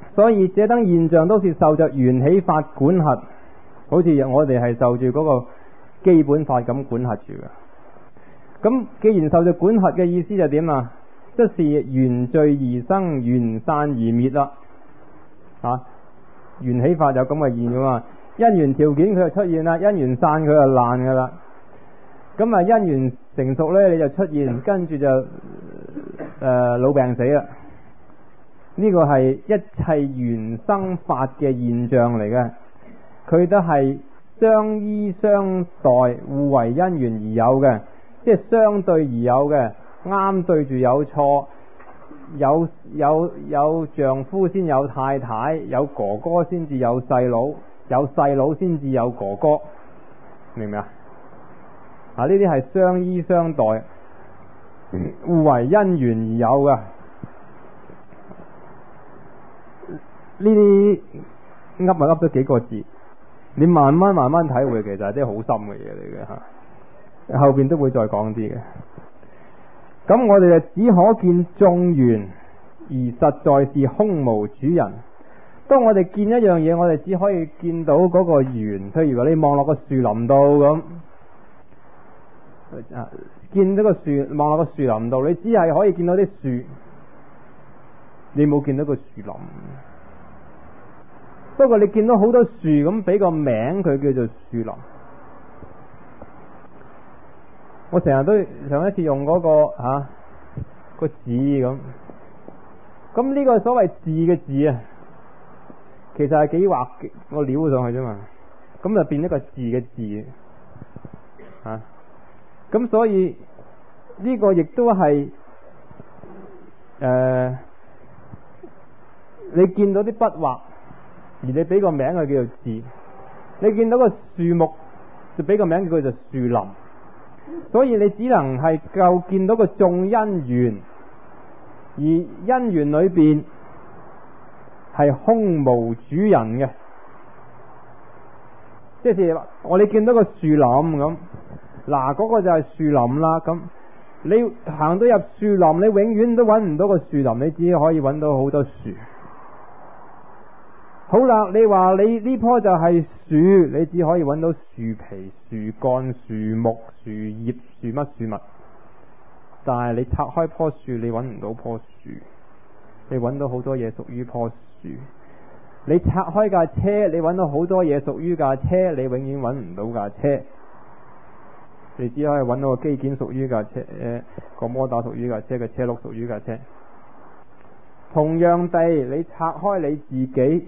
所以這等現象都是受着緣起法管轄，好似我哋係受住嗰個基本法咁管轄住嘅。咁既然受着管轄嘅意思就點啊？即是緣聚而生，緣散而滅啦。緣起法有咁嘅現噶嘛？因緣條件佢就出現啦，因緣散佢就爛噶啦。咁啊，因緣成熟呢，你就出現，跟住就老病死啦。呢個係一切緣生法嘅現象嚟嘅，佢都係相依相待，互為因緣而有嘅，即係相對而有嘅，啱對住有錯，有丈夫先有太太，有哥哥先至有細佬，有細佬先至有哥哥，明唔明啊？呢啲係相依相待，互為因緣而有嘅。呢啲噏咪噏咗幾個字，你慢慢體會，其實係啲好深嘅嘢嚟嘅嚇。後邊都會再講啲嘅。咁我哋就只可見眾緣，而實在是空無主人。當我哋見一樣嘢，我哋只可以見到嗰個緣。譬如話你望落個樹林度咁，見到個樹，望落個樹林度，你只係可以見到啲樹，你冇見到個樹林。不過你見到好多樹咁，俾個名佢叫做樹林。我成日都上一次用嗰個字咁呢個所謂字嘅字啊，其實係幾畫個料上去啫嘛，咁就變一個字嘅字咁所以呢個亦都係你見到啲筆畫，而你俾個名佢叫做字，你見到個樹木就俾個名叫做樹林，所以你只能係夠見到個眾因緣，而因緣裏邊係空無主人嘅，即係我哋見到個樹林咁，嗰個就係樹林啦。咁你行到入樹林，你永遠都揾唔到個樹林，你只可以揾到好多樹。好啦，你話你呢棵就係樹，你只可以揾到樹皮、樹幹、樹木、樹葉、樹乜樹物。但係你拆開棵樹，你揾唔到棵樹，你揾到好多嘢屬於棵樹。你拆開架車，你揾到好多嘢屬於架車，你永遠揾唔到架車。你只可以揾到個機件屬於架車，個摩打屬於架車，個車轆屬於架車。同樣地，你拆開你自己，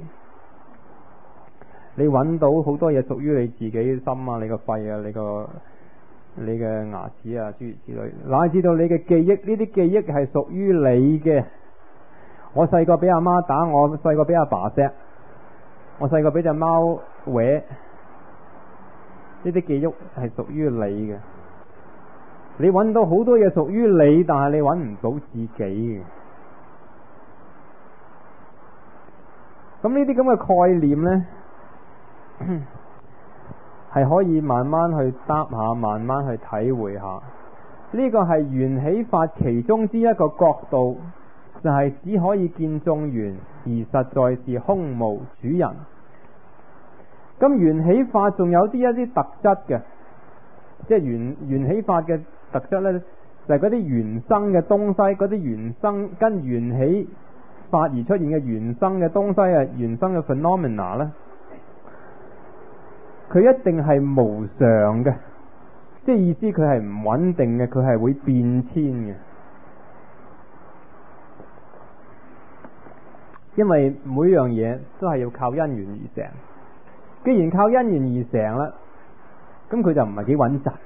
你揾到好多嘢屬於你自己嘅心啊，你個肺啊，你嘅牙齒啊，諸如此類，乃至到你嘅記憶，呢啲記憶係屬於你嘅。我細個俾阿媽打，我細個俾阿爸錫，我細個俾隻貓搲，呢啲記憶係屬於你嘅。你揾到好多嘢屬於你，但係你揾唔到自己嘅。咁呢啲咁嘅概念呢，係可以慢慢去搭下，慢慢去體會下。呢個係緣起法其中之一個角度，就係只可以見眾緣，而實在是空無主人。咁緣起法仲有一啲特質嘅，即係緣起法嘅特質呢，就係嗰啲緣生嘅東西，嗰啲緣生跟緣起法而出現嘅緣生嘅東西啊，緣生嘅 phenomena 呢，佢一定係無常嘅，即係意思佢係唔穩定嘅，佢係會變遷嘅。因為每樣嘢都係要靠因緣而成，既然靠因緣而成啦，咁佢就唔係幾穩陣。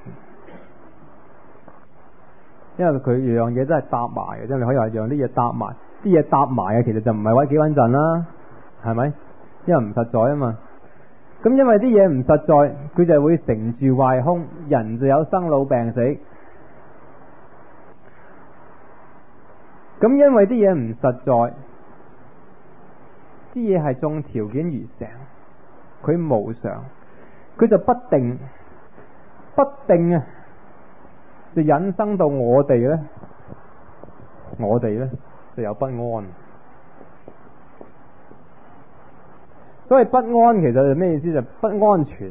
因為佢樣嘢都係搭埋嘅，即係你可以話讓啲嘢搭埋，啲嘢搭埋嘅其實就唔係話幾穩陣啦，係咪？因為唔實在啊嘛。咁因為啲嘢唔實在，佢就會成住壞空，人就有生老病死。咁因為啲嘢唔實在，啲嘢係眾條件而成，佢無常，佢就不定啊，就引生到我哋呢就有不安。 所以不安其實係咩意思？就不安全。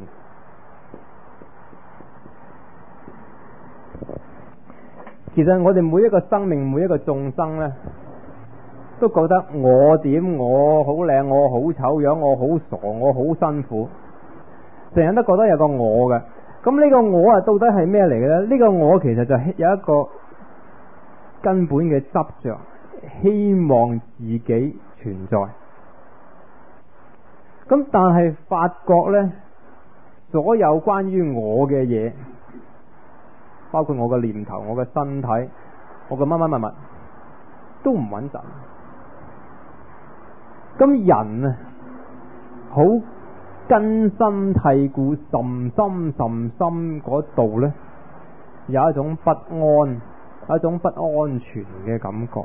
其實我哋每一個生命，每一個眾生呢，都覺得我點，我好靚，我好醜樣，我好傻，我好辛苦，成日都覺得有個我嘅。咁呢個我啊，到底係咩嚟嘅呢？呢個我其實就有一個根本嘅執着，希望自己存在。咁但係發覺呢，所有關於我嘅嘢，包括我嘅念頭、我嘅身體、我嘅乜乜物物，都唔穩陣。咁人啊，好根深蒂固、甚深嗰度呢，有一種不安，一種不安全嘅感覺。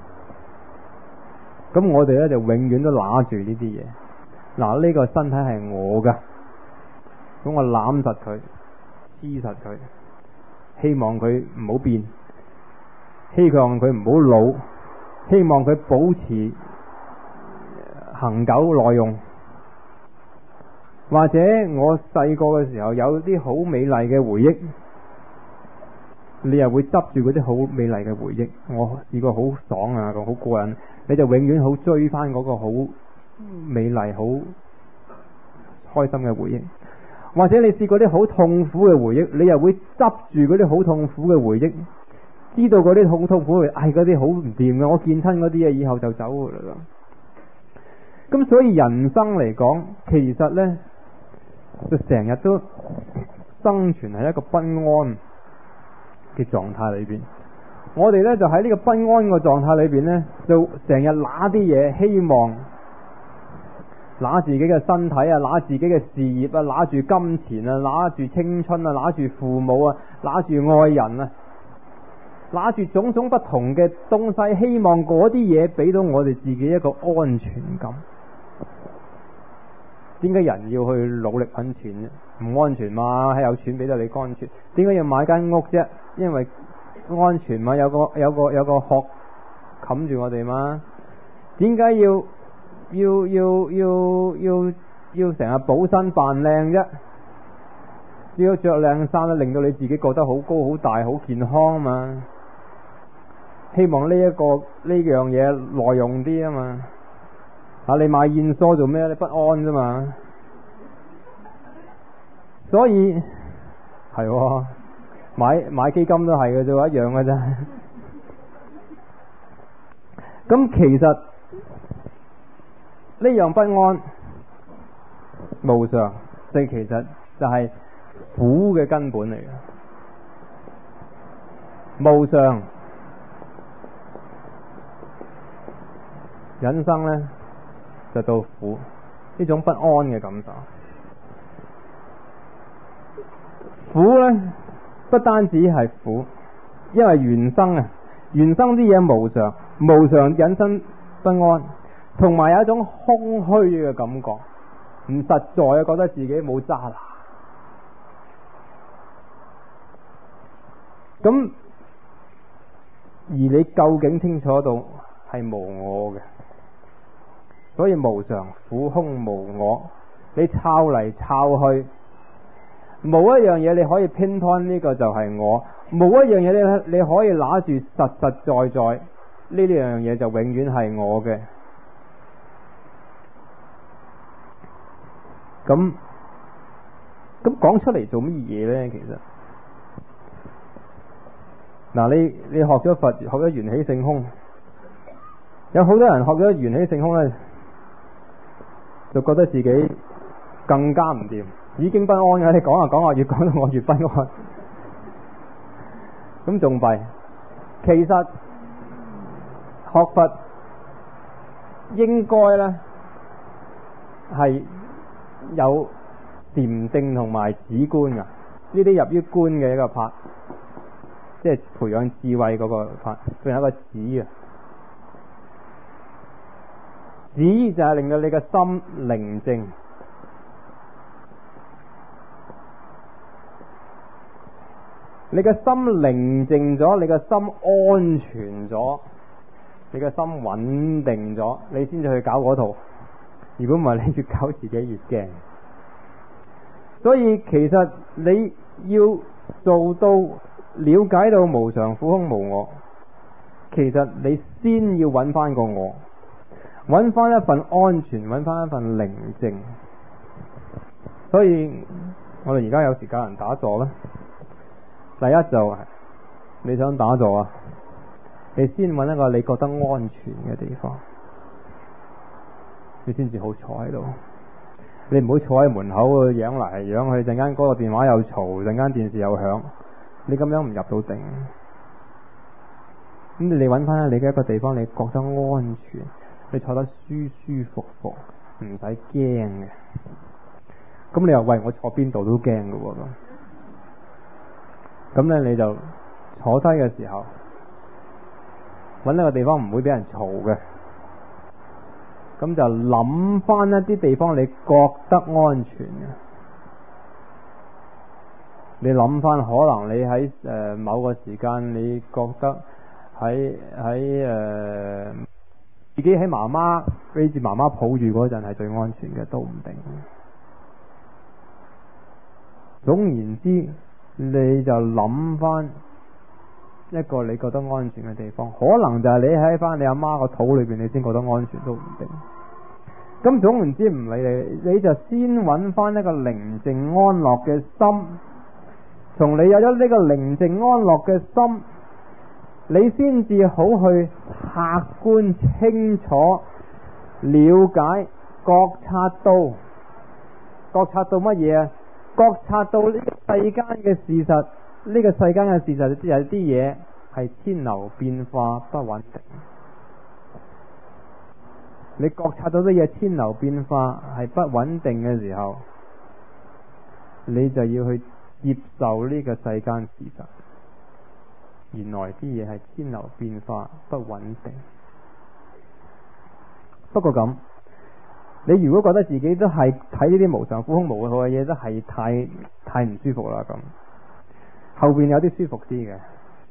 咁我哋呢，就永遠都揦住呢啲嘢。嗱，呢個身體係我㗎，咁我攬實佢，黐實佢，希望佢唔好變，希望佢唔好老，希望佢保持恆久耐用。或者我細個嘅時候有啲好美麗嘅回憶，你又會執住嗰啲好美麗嘅回憶。我試過好爽啊，好過癮，你就永遠好追翻嗰個好美麗、好開心嘅回憶。或者你試過啲好痛苦嘅回憶，你又會執住嗰啲好痛苦嘅回憶，知道嗰啲好痛苦嘅，嗰啲好唔掂嘅，我見親嗰啲嘢以後就走㗎啦。咁所以人生嚟講，其實呢，就成日都生存喺一個不安嘅狀態裏邊。我哋呢，就喺呢個不安嘅狀態裏邊呢，就成日揦啲嘢，希望揦自己嘅身體啊，揦自己嘅事業啊，揦住金錢啊，揦住青春啊，揦住父母啊，揦住愛人啊，揦住種種不同嘅東西，希望嗰啲嘢俾到我哋自己一個安全感。點解人要去努力揾錢啫？唔安全嘛，係有錢俾到你安全。點解要買間屋啫？因為安全嘛，有個殼冚住我哋嘛。點解要成日補身扮靚啫？只要着靚衫咧，令到你自己覺得好高好大好健康嘛。希望呢樣嘢耐用啲啊嘛。你買燕梳做咩？你不安啫嘛。所以係買基金都係嘅啫，一樣嘅啫。咁其實呢樣不安無常，其實就係苦嘅根本嚟嘅。無常人生呢，就到苦，呢種不安嘅感受。苦呢，不單止係苦，因為原生啲嘢無常，無常引生不安，同埋有一種空虛嘅感覺，唔實在，覺得自己冇揸拿。咁而你究竟清楚到係無我嘅，所以無常、苦、空、無我，你抄嚟抄去，冇一樣嘢你可以 pinpoint 呢個就係我，冇一樣嘢你可以拿住實實在在呢樣嘢就永遠係我嘅。咁講出嚟做乜嘢呢？其實嗱，你學咗佛，學咗緣起性空，有好多人學咗緣起性空呢，就覺得自己更加唔掂，已經不安嘅。你講下講下，越講到我越不安。咁仲弊。其實學佛應該呢係有禪定同埋止觀噶，呢啲入於觀嘅一個法，即係培養智慧嗰個法。仲有一個止啊，止就係令到你嘅心寧靜。你嘅心寧靜咗，你嘅心安全咗，你嘅心穩定咗，你先至去搞嗰套。 如果唔係，你越搞自己越驚。所以其實你要做到了解到無常、苦空、無我，其實你先要揾翻個我，揾翻一份安全，揾翻一份寧靜。所以我哋而家有時教人打坐啦，第一就係你想打坐啊，你先揾一個你覺得安全嘅地方，你先至好坐喺度。你唔好坐喺門口樣嚟樣去，陣間嗰個電話又嘈，陣間電視又響，你咁樣唔入到定。咁你揾翻你嘅一個地方，你覺得安全，你坐得舒舒服服，唔使驚嘅。咁你又喂，我坐邊度都驚㗎喎咁咧，你就坐低嘅時候，揾一個地方唔會俾人嘈嘅。咁就諗翻一啲地方你覺得安全嘅，你諗翻可能你喺某個時間你覺得喺自己喺媽媽俾住媽媽抱住嗰陣係最安全嘅都唔定。總言之，你就諗翻一個你覺得安全嘅地方，可能就係你喺翻你阿媽個肚裏邊，你先覺得安全都唔定。咁總言之唔理你就先揾翻一個寧靜安樂嘅心。從你有咗呢個寧靜安樂嘅心，你先至好去客觀清楚了解覺察到乜嘢啊？覺察到呢個世間嘅事實，呢個世間嘅事實有啲嘢係千流變化不穩定。你覺察到啲嘢千流變化係不穩定嘅時候，你就要去接受呢個世間事實。原來啲嘢係千流變化不穩定。不過咁，你如果覺得自己都係睇呢啲無常、苦空、無我嘅嘢，都係太唔舒服啦咁，後邊有啲舒服啲嘅，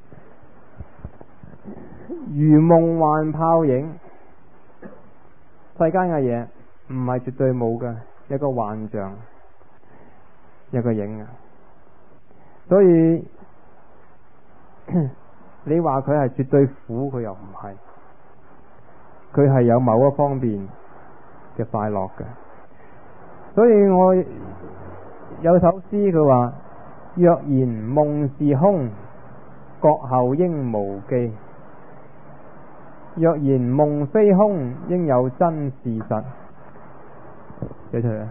如夢幻泡影。世間嘅嘢唔係絕對冇嘅，一個幻象，一個影啊。所以你話佢係絕對苦，佢又唔係，佢係有某一方面嘅快樂嘅。所以我有首詩佢話：若然夢是空，覺後應無記。若然夢非空，應有真事實。寫出嚟啊！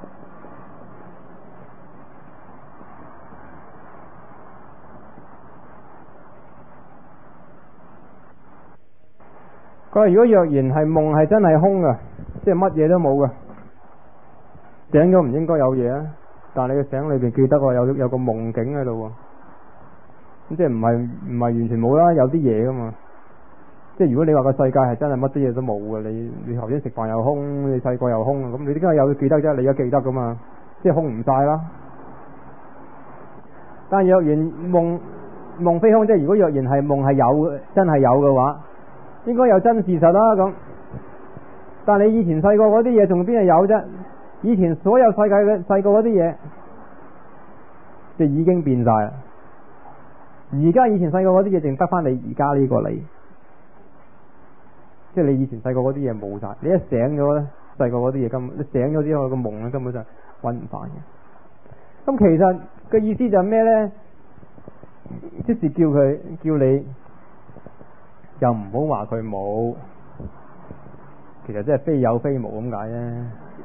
佢話如果若然係夢係真係空嘅，即係乜嘢都冇嘅，醒咗唔應該有嘢啊！但係你嘅醒裏邊記得有個夢境喺度，咁即係唔係完全冇啦，有啲嘢噶嘛。即係如果你話個世界係真係乜啲嘢都冇嘅，你頭先食飯又空，你細個又空，咁你點解有記得啫？你而家記得噶嘛？即係空唔晒啦。但係若然夢非空，即係如果若然係夢係有真係有嘅話，應該有真事實啦咁。但係你以前細個嗰啲嘢仲邊係有啫？以前所有世界嘅細個嗰啲嘢，就已經變晒啦。而家以前細個嗰啲嘢，淨得翻你而家呢個你。即係你以前細個嗰啲嘢冇晒，你一醒咗咧，細個嗰啲嘢你醒咗之後個夢咧根本就揾唔翻嘅。咁其實個意思就係咩咧？即是叫你又唔好話佢冇，其實即係非有非無咁解啫。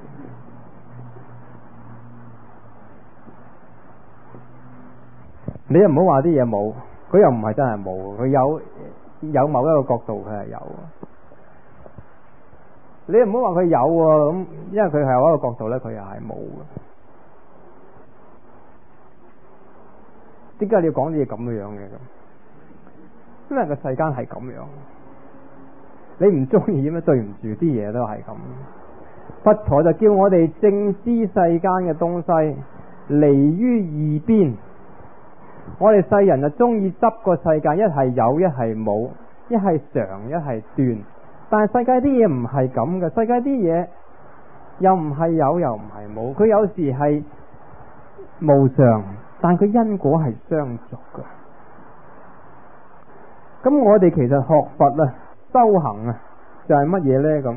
你又唔好話啲嘢冇，佢又唔係真係冇，佢有某一個角度佢係有。你唔好話佢有喎，咁因為佢係有一個角度咧，佢又係冇嘅。點解你要講啲嘢咁樣嘅咁？因為個世間係咁樣，你唔中意咩？對唔住，啲嘢都係咁。佛陀就叫我哋正知世間嘅東西，離於二邊。我哋世人就中意執個世界，一係有，一係冇，一係常，一係斷。但係世界啲嘢唔係咁嘅，世界啲嘢又唔係有又唔係冇，佢有時係無常，但佢因果係相續嘅。咁我哋其實學佛啊、修行啊，就係乜嘢呢？咁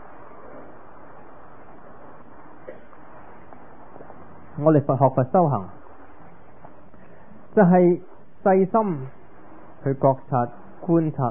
我哋學佛修行，就係細心去覺察、觀察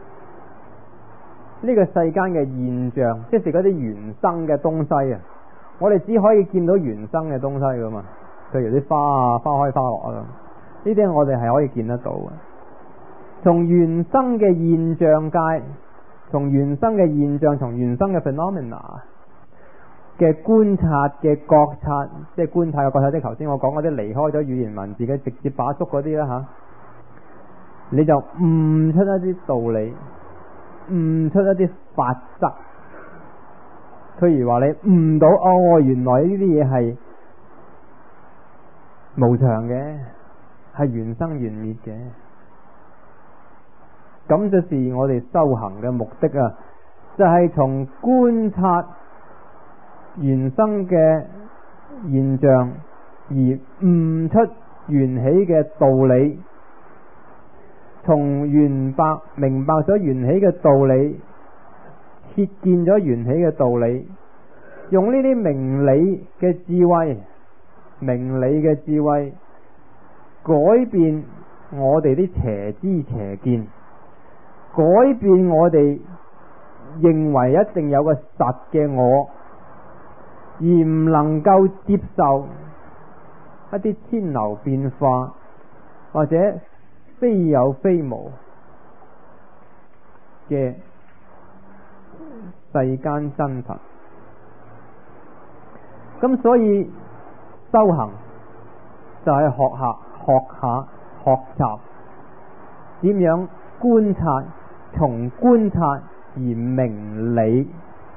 呢個世間嘅現象，即係嗰啲原生嘅東西啊。我哋只可以見到原生嘅東西噶嘛，譬如啲花啊、花開花落啊，呢啲我哋係可以見得到嘅。從原生嘅現象界，從原生嘅現象，從原生嘅 phenomena 嘅觀察嘅覺察，即係觀察嘅覺察，即係頭先我講嗰啲離開咗語言文字嘅直接把觸嗰啲啦吓，你就悟出一啲道理，悟出一啲法則。譬如話你悟到哦，原來呢啲嘢係無常嘅，係緣生緣滅嘅。咁就是我哋修行嘅目的啊，就係從觀察緣生嘅現象而悟出緣起嘅道理，從明白咗緣起嘅道理，切見咗緣起嘅道理，用呢啲明理嘅智慧，改變我哋啲邪知邪見，改變我哋認為一定有個實嘅我，而唔能夠接受一啲千流變化或者非有非無嘅世間真實。咁所以修行就係學習點樣觀察，從觀察而明理。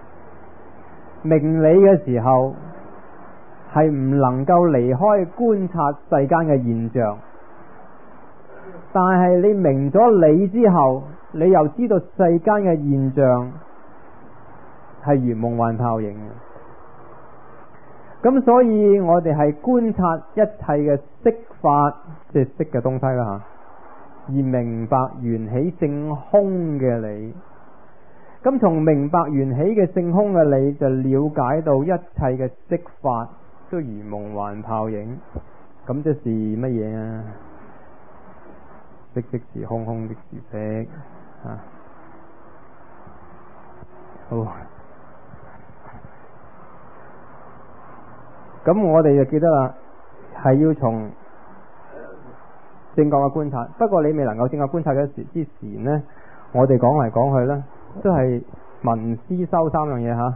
明理嘅時候係唔能夠離開觀察世間嘅現象，但係你明咗理之後，你又知道世間嘅現象係如夢幻泡影嘅。咁所以我哋係觀察一切嘅色法，即係色嘅東西啦吓，而明白緣起性空嘅理。咁從明白緣起嘅性空嘅理，就了解到一切嘅色法都如夢幻泡影。咁即是乜嘢啊？色即是空，空即是色啊。好。咁我哋就記得啦，係要從正確嘅觀察。不過你未能夠正確觀察嘅之前呢，我哋講嚟講去呢，都係聞思修三樣嘢吓。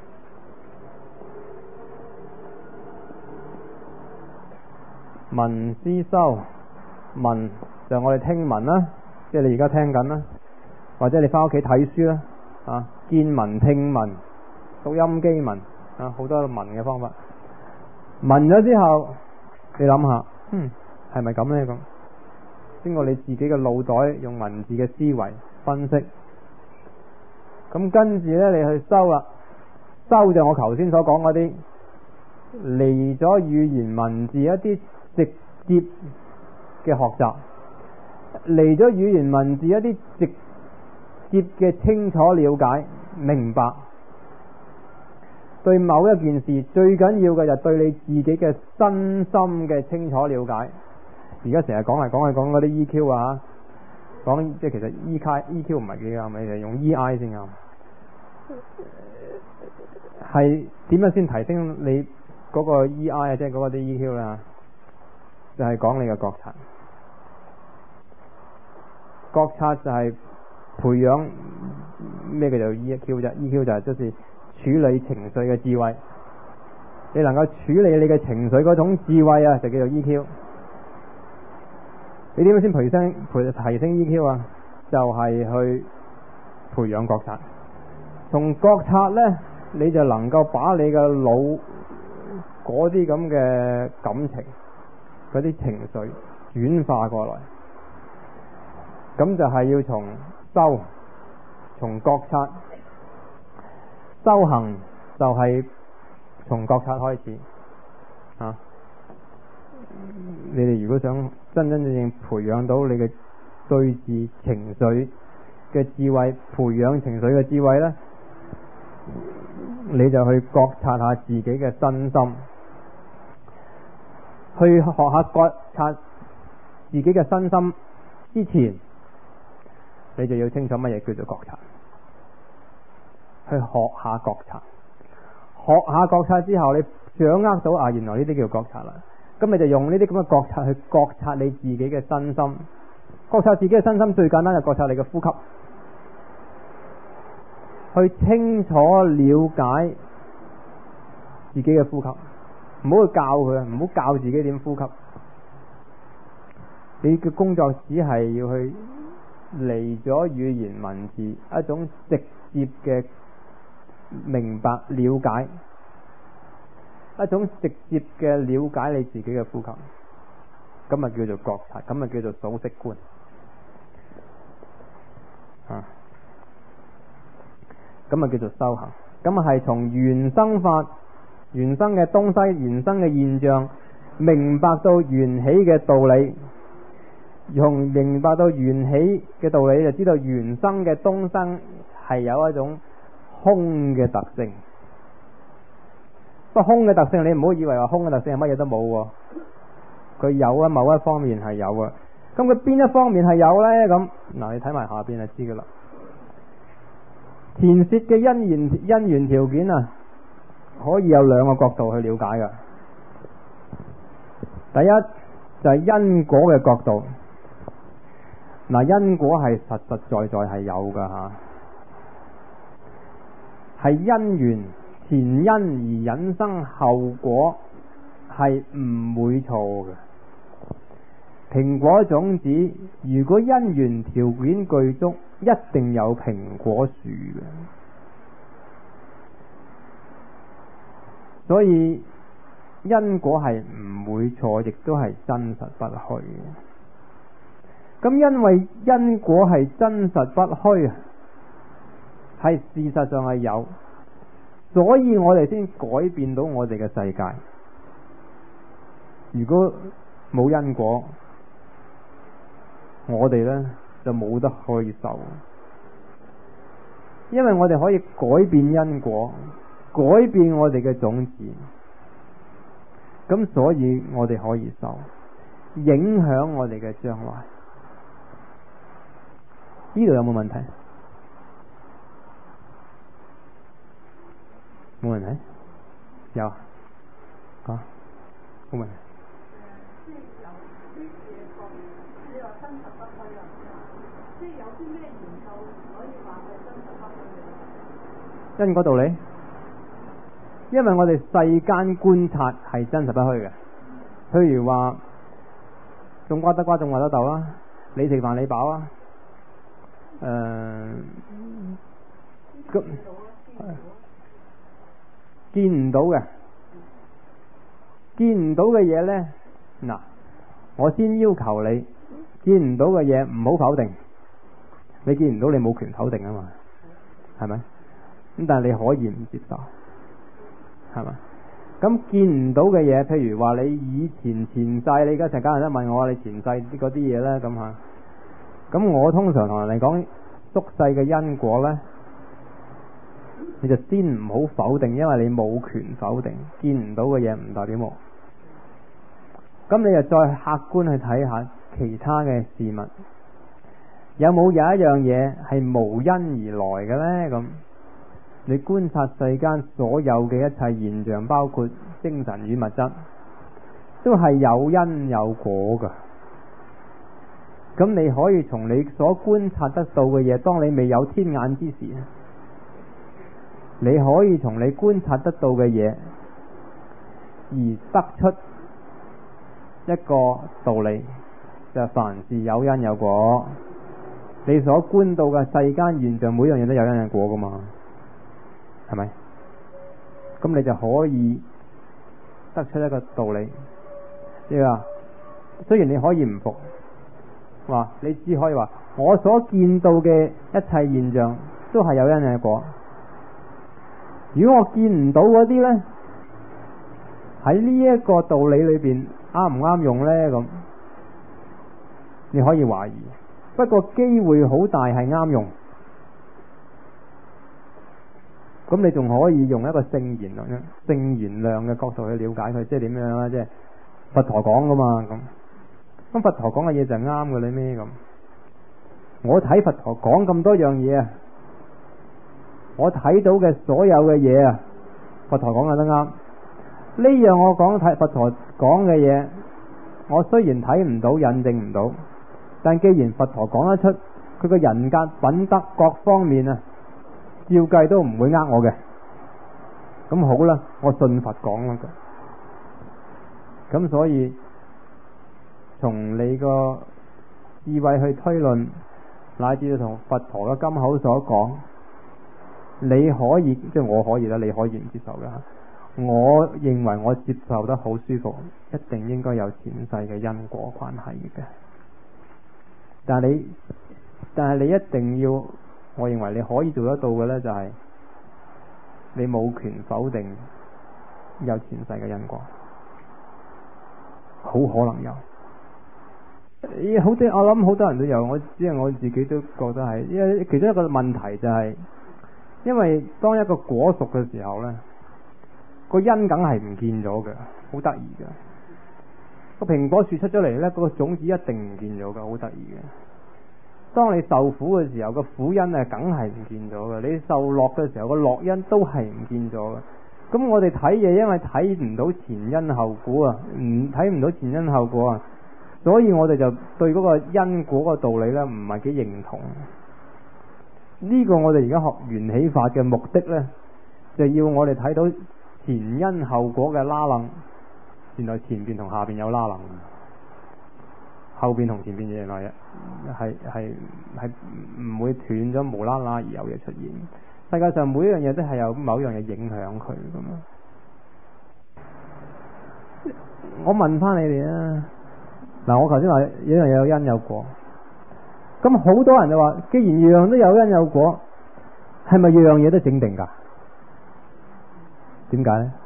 聞思修，聞就我哋聽聞啦，即係你而家聽緊啦，或者你翻屋企睇書啦，啊，見聞聽聞，讀音機聞啊，好多聞嘅方法。聞咗之後，你諗下，係咪咁呢？咁經過你自己嘅腦袋用文字嘅思維分析，咁跟住呢，你去修啦。修就我頭先所講嗰啲離咗語言文字一啲直接嘅學習，離咗語言文字一啲直接嘅清楚了解明白。對某一件事最緊要嘅就係對你自己嘅身心嘅清楚了解。而家成日講嚟講去講嗰啲 EQ 啊，講即係其實 EQ 唔係幾啱，咪就係用 EI 先啱。係點樣先提升你嗰個 EI 啊？即係嗰個啲 EQ 啦，就係講你嘅覺察。覺察就係培養咩叫做 EQ 啫？EQ 就係即係處理情緒嘅智慧，你能夠處理你嘅情緒嗰種智慧啊，就叫做 EQ。你點樣先提升 EQ 啊？就係去培養覺察。從覺察呢，你就能夠把你嘅腦嗰啲咁嘅感情、嗰啲情緒轉化過來。咁就係要從覺察。修行就係從覺察開始啊！你哋如果想真真正正培養到你嘅對治情緒嘅智慧，培養情緒嘅智慧呢，你就去覺察下自己嘅身心，去學下覺察自己嘅身心之前，你就要清楚乜嘢叫做覺察，去學下覺察，學下覺察之後，你掌握到原來呢啲叫覺察啦。咁你就用呢啲咁嘅覺察去覺察你自己嘅身心，覺察自己嘅身心最簡單就覺察你嘅呼吸，去清楚了解自己嘅呼吸，唔好去教佢，唔好教自己點呼吸。你嘅工作只係要去離咗語言文字一種直接嘅明白了解，一種直接嘅了解你自己嘅呼吸，咁咪叫做覺察，咁咪叫做數息觀咁咪叫做修行。咁係從原生法、原生嘅東西、原生嘅現象，明白到緣起嘅道理。從明白到緣起嘅道理，就知道原生嘅東生係有一種空嘅特性。不過空嘅特性，你唔好以為話空嘅特性係乜嘢都冇喎，佢有啊，某一方面係有啊。咁佢邊一方面係有呢？咁嗱，你睇埋下邊就知噶啦。前說嘅因緣條件啊，可以有兩個角度去了解噶。第一就係因果嘅角度。嗱，因果係實實在在係有噶係因緣前因而引生後果，係唔會錯嘅。蘋果種子如果因緣條件具足，一定有蘋果樹嘅。所以因果係唔會錯，亦都係真實不虛嘅。咁因為因果係真實不虛，係事實上係有，所以我哋先改變到我哋嘅世界。如果冇因果，我哋呢就冇得可以受。因為我哋可以改變因果，改變我哋嘅種子，咁所以我哋可以受，影響我哋嘅將來。呢度有冇問題？冇問題？有啊，冇問題。 即係有啲嘢講，你話真實不虛啊？即係有啲咩研究可以話係真實不虛嘅？ 因果道理，因為我哋世間觀察係真實不虛嘅。譬如話種瓜得瓜，種豆得豆啦，你食飯你飽啊。咁見唔到嘅，見唔到嘅嘢呢，嗱，我先要求你見唔到嘅嘢唔好否定。你見唔到，你冇權否定啊嘛，係咪？咁但係你可以唔接受，係咪？咁見唔到嘅嘢，譬如話你以前世，你而家成家人都問我你前世啲嗰啲嘢呢，咁吓。咁我通常同人哋講宿世嘅因果呢，你就先唔好否定，因為你冇權否定。見唔到嘅嘢唔代表冇。咁你就再客觀去睇下其他嘅事物，有冇一樣嘢係無因而來嘅呢？咁你觀察世間所有嘅一切現象，包括精神與物質，都係有因有果噶。咁你可以從你所觀察得到嘅嘢，當你未有天眼之時，你可以從你觀察得到嘅嘢而得出一個道理，就係凡事有因有果。你所觀到嘅世間現象，每樣嘢都有因有果噶嘛，係咪？咁你就可以得出一個道理。你話雖然你可以唔服，話你只可以話我所見到嘅一切現象都係有因有果。如果我見唔到嗰啲呢， 喺呢一個道理裏邊啱唔啱用呢？咁你可以懷疑，不過機會好大係啱用。咁你仲可以用一個聖言量嘅角度去了解佢，即係點樣啦？即係佛陀講噶嘛，咁佛陀講嘅嘢就係啱嘅你咩咁？我睇佛陀講咁多樣嘢啊，我睇到嘅所有嘅嘢啊，佛陀講嘅都啱。呢樣我講睇佛陀講嘅嘢，我雖然睇唔到，印證唔到，但既然佛陀講得出，佢個人格品德各方面啊，照計都唔會呃我嘅。咁好啦，我信佛講啦。咁所以從你個智慧去推論，乃至到同佛陀嘅金口所講，你可以即係我可以啦，你可以唔接受嘅。我認為我接受得好舒服，一定應該有前世嘅因果關係嘅。但係你一定要，我認為你可以做得到嘅呢，就係你冇權否定有前世嘅因果，好可能有。好啲，我諗好多人都有，因為我自己都覺得係，因為其中一個問題就係，因為當一個果熟嘅時候呢，個因梗係唔見咗嘅，好得意嘅。個蘋果樹出咗嚟呢，嗰個種子一定唔見咗嘅，好得意嘅。當你受苦嘅時候，個苦因啊梗係唔見咗嘅；你受樂嘅時候，個樂因都係唔見咗嘅。咁我哋睇嘢，因為睇唔到前因後果啊，睇唔到前因後果啊，所以我哋就對嗰個因果個道理呢唔係幾認同。呢個我哋而家學緣起法嘅目的呢，就要我哋睇到前因後果嘅拉楞，原來前邊同下邊有拉楞，後邊同前邊原來係唔會斷咗無啦啦而有嘢出現。世界上每一樣嘢都係有某樣嘢影響佢咁啊！我問翻你哋啊，嗱，我頭先話一樣嘢有因有果，咁好多人就話，既然樣樣都有因有果，係咪樣樣嘢都整定噶？點解呢？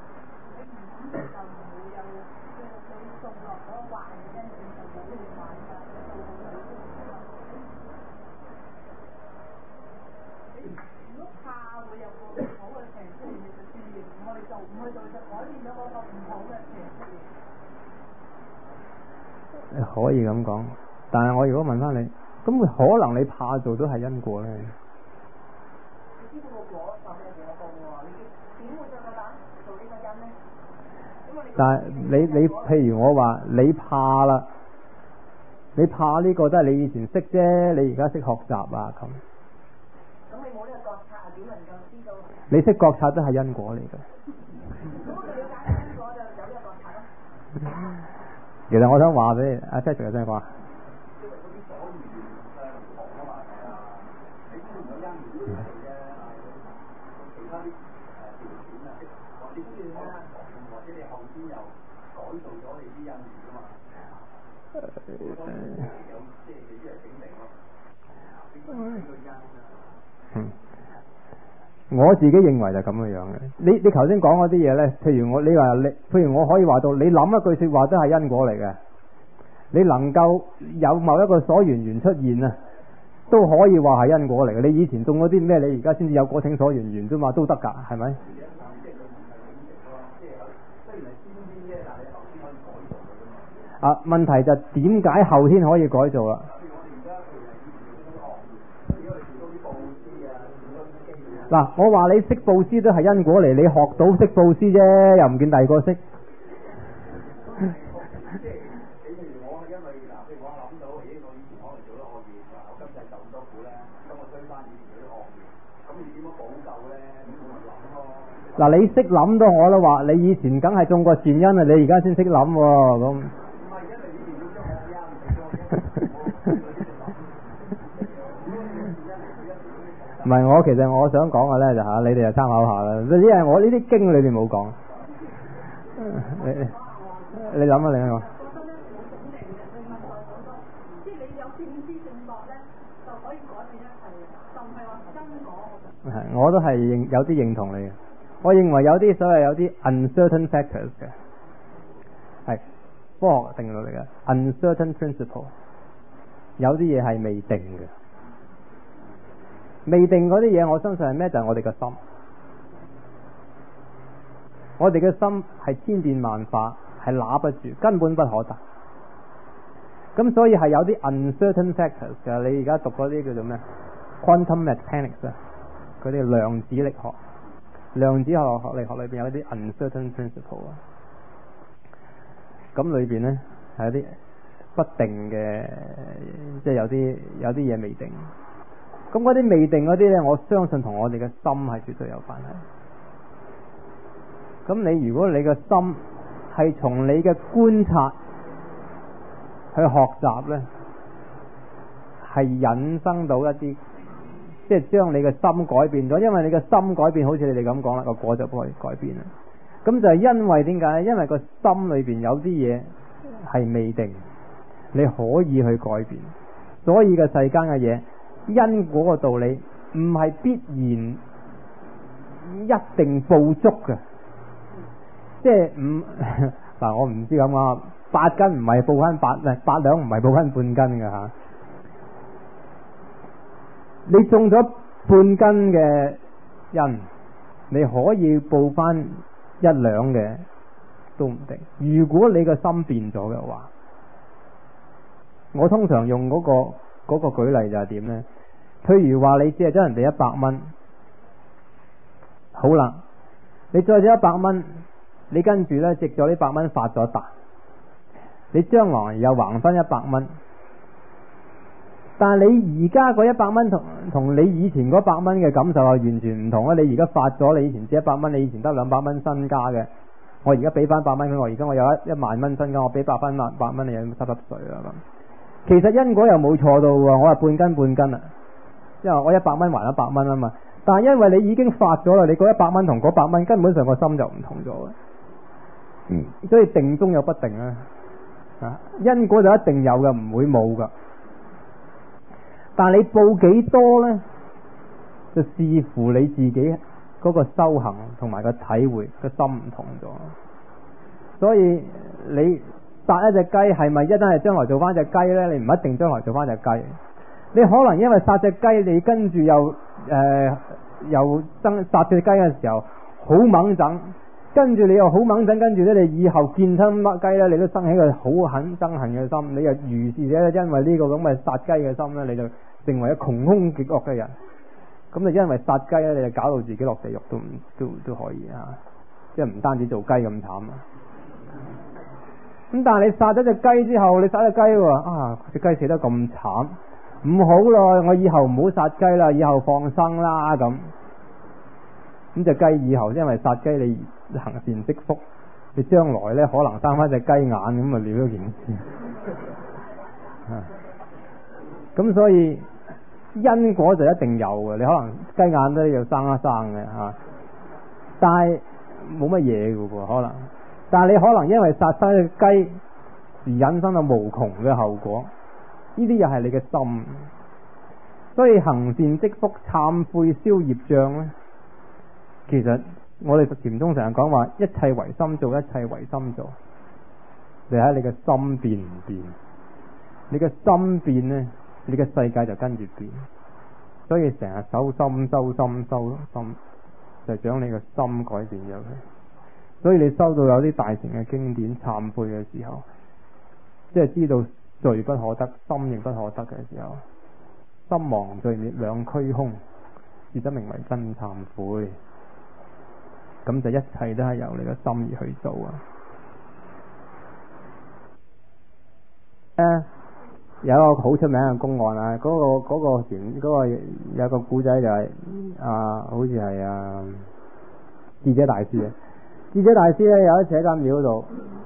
可以咁講，但係我如果問翻你，咁可能你怕做都係因果呢？你知道個果受咩嘢報喎？你點會再夠膽做呢個因呢？但係你譬如我話你怕啦，你怕呢個都係你以前識啫，你而家識學習啊咁。咁你冇呢個覺察啊？點能夠知道？你識覺察都係因果嚟嘅。咁我哋了解因果就有呢個覺察咯。其實我想話俾你，阿 Patrick 有咩講？我自己認為就咁嘅樣嘅。你頭先講嗰啲嘢呢，譬如我可以話到，你諗一句說話都係因果嚟嘅。你能夠有某一個所緣出現啊，都可以話係因果嚟嘅。你以前種嗰啲咩，你而家先至有果請所緣啫嘛，都得噶，係咪？啊，問題就點解後天可以改造啦？嗱，我話你識布施都係因果嚟，你學到識布施啫，又唔見第二個識。嗱，你識諗都我都話，你以前梗係種過善因啊，你而家先識諗喎咁。唔係，我其實我想講嘅咧就你哋就參考下啦，因為我呢啲經裏邊冇講。你諗啊，你講。即係你有正知正覺咧，就可以改變一切，就唔係話因果。係，我都係有啲認同你嘅。我認為有啲所謂有啲 uncertain factors 嘅， 科學定律嚟嘅 uncertain principle。有啲嘢係未定嘅，未定嗰啲嘢，我相信係咩？就係我哋嘅心。我哋嘅心係千變萬化，係拿不住，根本不可得。咁所以係有啲 uncertain factors 嘅。你而家讀嗰啲叫做咩 quantum mechanics 啊，嗰啲量子力學。量子力學裏邊有一啲 uncertain principle 啊。咁裏邊呢係一啲不定嘅，即係有啲嘢未定。咁嗰啲未定嗰啲呢，我相信同我哋嘅心係絕對有關係。咁你如果你嘅心係從你嘅觀察去學習呢，係引申到一啲，即係將你嘅心改變咗。因為你嘅心改變，好似你哋咁講啦，個果就可以改變啦。咁就係因為點解？因為個心裏邊有啲嘢係未定，你可以去改變。所以嘅世間嘅嘢，因果嘅道理唔係必然一定捕捉嘅，即係唔嗱，我唔知咁講，8斤唔係報翻8兩唔係報翻半斤嘅吓。你種咗半斤嘅因，你可以報翻1兩嘅都唔定。如果你個心變咗嘅話，我通常用嗰個舉例就係點呢？譬如話你借咗人哋100蚊，好啦，你借咗100蚊，你跟住呢，藉咗呢100蚊發咗達，你將來又還翻100蚊。但係你而家嗰100蚊同你以前嗰100蚊嘅感受係完全唔同啊！你而家發咗，你以前借100蚊，你以前得200蚊身家嘅，我而家俾翻100蚊佢，而家我有1萬蚊身家，我俾100蚊你，有冇濕水啊咁？其實因果又冇錯到喎，我係半斤啊，因為我100蚊還100蚊啊嘛。但係因為你已經發咗啦，你嗰100蚊同嗰100蚊根本上個心就唔同咗嘅。所以定中有不定啊，因果就一定有嘅，唔會冇噶。但係你報幾多呢？就視乎你自己嗰個修行同埋個體會，個心唔同咗。所以你殺一隻雞係咪一定係將來做翻隻雞呢？你唔一定將來做翻隻雞。你可能因為殺隻雞，你跟住又殺隻雞嘅時候好猛整，跟住你又好猛整，跟住呢，你以後見親乜雞呢，你都生起個好憎恨嘅心。你又如是者因為呢個咁嘅殺雞嘅心呢，你就成為一個窮兇極惡嘅人。咁你因為殺雞呢，你就搞到自己落地獄都可以啊！即係唔單止做雞咁慘啊！咁但係你殺咗隻雞之後，你殺隻雞喎啊！隻雞死得咁慘，唔好咯！我以後唔好殺雞啦，以後放生啦咁。咁隻雞以後因為殺雞你行善積福，你將來呢可能生翻隻雞眼咁啊，了咗件事。咁所以因果就一定有嘅，你可能雞眼都要生一生嘅吓，但係冇乜嘢嘅喎可能。但係你可能因為殺生隻雞而引申到無窮嘅後果，呢啲又係你嘅心。所以行善積福、懺悔消業障呢，其實我哋禪宗成日講話一切唯心做，一切唯心做。你睇你嘅心變唔變？你嘅心變呢，你嘅世界就跟住變。所以成日修心，就將你嘅心改變咗佢。所以你收到有啲大乘嘅經典懺悔嘅時候，即係知道罪不可得，心亦不可得嘅時候，心亡罪滅兩虛空，至得名為真懺悔。咁就一切都係由你嘅心而去做啊！有一個好出名嘅公案啊，嗰個有個古仔就係好似係智者大師啊。智者大師咧有一次喺間廟度，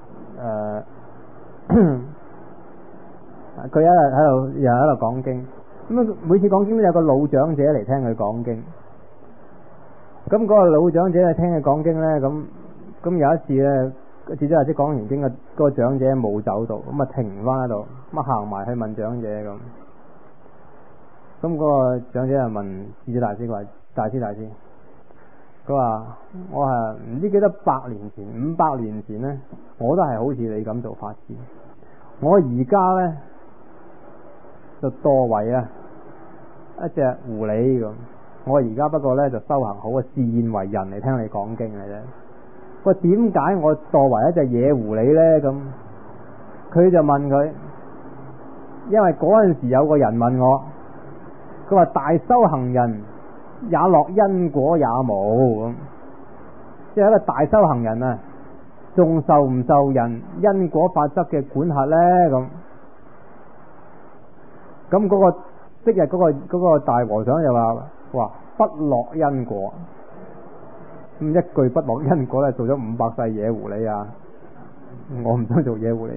佢一日喺度講經，咁每次講經都有個老長者嚟聽佢講經。咁嗰個老長者去聽佢講經咧，咁有一次咧，智者大師講完經，嗰個長者冇走到，咁啊停翻喺度，咁啊行埋去問長者咁。咁嗰個長者就問智者大師話：大師， 佢話我係唔知幾多百年前，500年前呢，我都係好似你咁做法師。我而家呢，就墮為一隻狐狸咁。我而家不過呢，就修行好啊，示現為人嚟聽你講經嘅啫。喂，點解我墮為一隻野狐狸呢？咁佢就問佢，因為嗰陣時有個人問我，佢話大修行人也落因果也無咁，即係一個大修行人啊，仲受唔受人因果法則嘅管轄呢？咁嗰個昔日嗰個大和尚就話不落因果，咁一句不落因果咧，做咗500世野狐狸啊！我唔想做野狐狸。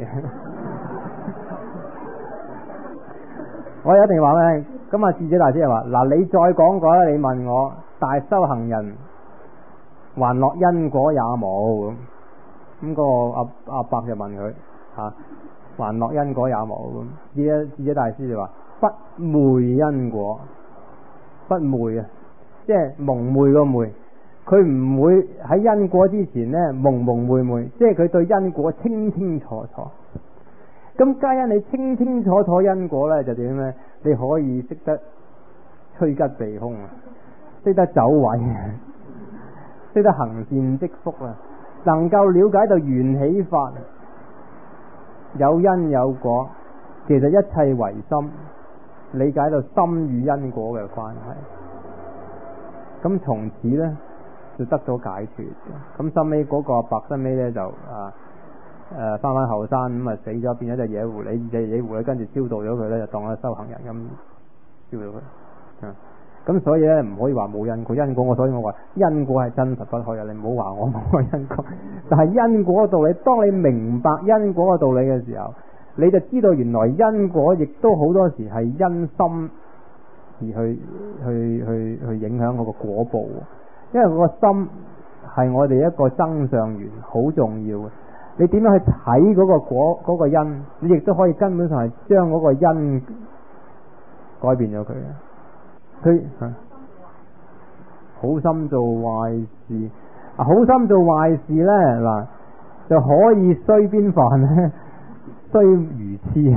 我一定話咧，咁啊智者大師就話嗱，你再講過啦，你問我大修行人還落因果也無咁，個阿伯就問佢還落因果也無咁，智者大師就話不昧因果，不昧啊，即係蒙昧個昧，佢唔會喺因果之前呢蒙蒙昧昧，即係佢對因果清清楚楚。咁皆因你清清楚楚因果呢，就點呢？你可以識得趨吉避凶啊，識得走位啊，識得行善積福啊，能夠了解到緣起法，有因有果，其實一切唯心，理解到心與因果嘅關係，咁從此呢，就得到解脫。咁收尾嗰個阿伯收尾呢，就翻返後山咁啊，死咗變咗隻野狐狸，隻野狐狸跟住超度咗佢呢，就當咗修行人咁超度佢。咁所以呢，唔可以話冇因果，因果所以我話因果係真實不虛啊！你唔好話我冇因果，但係因果嘅道理，當你明白因果嘅道理嘅時候，你就知道原來因果亦都好多時係因心而去影響嗰個果報，因為嗰個心係我哋一個增上緣，好重要嘅。你點樣去睇嗰個果嗰個因，你亦都可以根本上係將嗰個因改變咗佢嘅。佢好心做壞事好心做壞事呢，嗱就可以衰邊範呢？衰愚痴。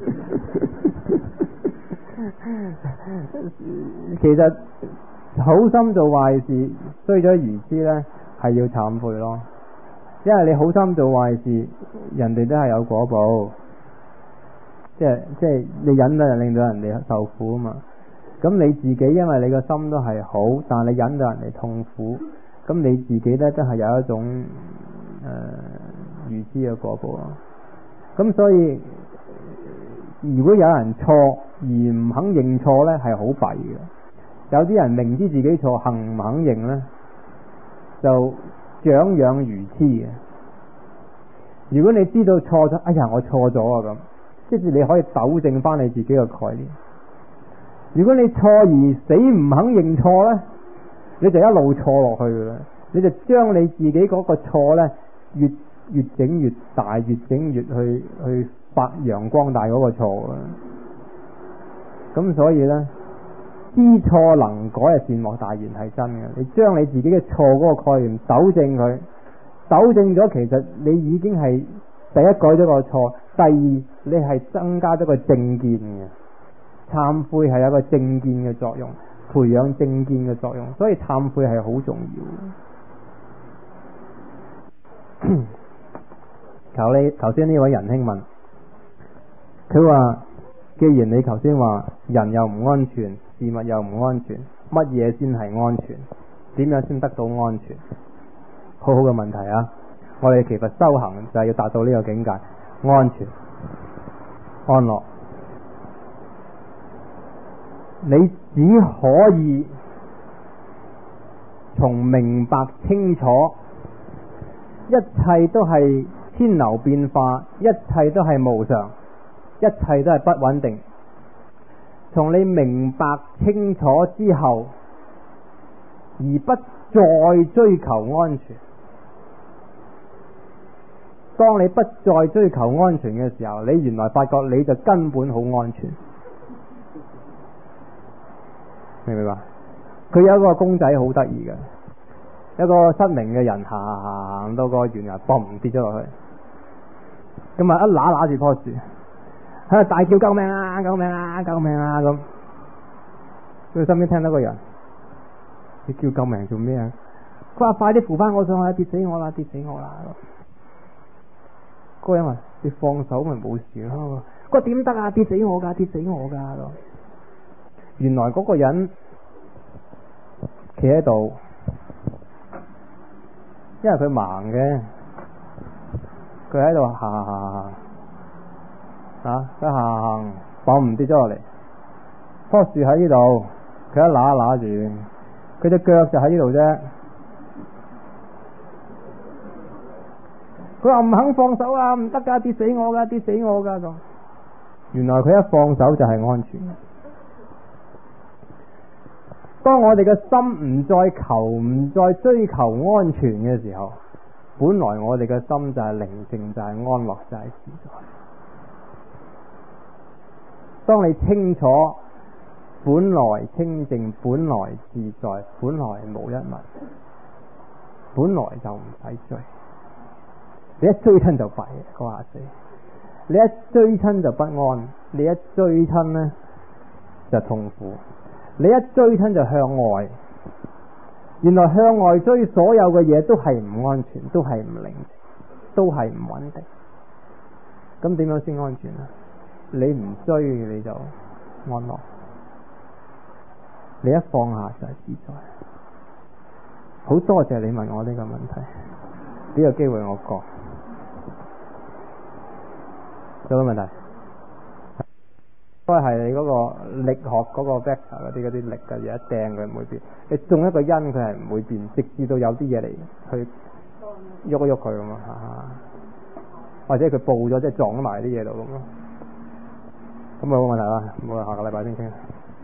其實好心做壞事衰咗愚痴呢，係要懺悔咯。因為你好心做壞事，人哋都係有果報，即係你忍得令到人哋受苦啊嘛。咁你自己因為你個心都係好，但係你忍到人哋痛苦，咁你自己呢都係有一種愚痴嘅果報咯。咁所以如果有人錯而唔肯認錯呢，係好弊嘅。有啲人明知自己錯，肯唔肯認呢，就長養愚痴嘅。如果你知道錯咗，哎呀我錯咗啊，咁即係你可以糾正翻你自己嘅概念。如果你錯而死唔肯認錯呢，你就一路錯落去嘅啦。你就將你自己嗰個錯呢，越整越大，越整越去發揚光大嗰個錯啊。咁所以呢，知錯能改係善莫大言係真嘅。你將你自己嘅錯嗰個概念糾正佢，糾正咗，其實你已經係第一改咗個錯，第二你係增加咗個正見嘅。懺悔係有個正見嘅作用，培養正見嘅作用，所以懺悔係好重要。頭先呢位仁兄問，佢話既然你頭先話人又唔安全，事物又唔安全，乜嘢先係安全？點樣先得到安全？好好嘅問題啊！我哋其實修行就係要達到呢個境界，安全、安樂。你只可以從明白清楚一切都係千流變化，一切都係無常，一切都係不穩定。從你明白清楚之後，而不再追求安全。當你不再追求安全嘅時候，你原來發覺你就根本好安全。明唔明白？佢有一個公仔好得意嘅， 有個失明嘅人行到個懸崖，嘣跌咗落去，咁啊一揦住棵樹，喺度大叫救命啊！救命啊！救命啊！咁，佢身邊聽到個人，你叫救命做咩啊？佢話快啲扶翻我上去，跌死我啦！跌死我啦！嗰個人話你放手咪冇事咯。佢話點得啊？跌死我噶！跌死我噶！原來嗰個人企喺度，因為佢盲嘅，佢喺度行佢行，嘣唔跌咗落嚟。棵樹喺呢度，佢一揦住，佢隻腳就喺呢度啫。佢話唔肯放手啊，唔得噶，跌死我噶，跌死我噶咁。原來佢一放手就係安全。當我哋嘅心唔再求、唔再追求安全嘅時候，本來我哋嘅心就係寧靜，就係安樂，就係自在。當你清楚本來清淨、本來自在、本來無一物，本來就唔使追。你一追親就弊，嗰下死。你一追親就不安，你一追親呢就痛苦。你一追親就向外，原來向外追所有嘅嘢都係唔安全，都係唔寧靜，都係唔穩定。咁點樣先安全啊？你唔追你就安樂，你一放下就係自在。好多謝你問我呢個問題，呢個機會我講。有冇問題？應該係你嗰個力學嗰個 vector 嗰啲力嘅嘢一掟佢唔會變，你種一個因佢係唔會變，直至到有啲嘢嚟去喐一喐佢咁啊，或者佢報咗即係撞埋啲嘢度咁咯。咁冇問題啦，冇下個禮拜先傾。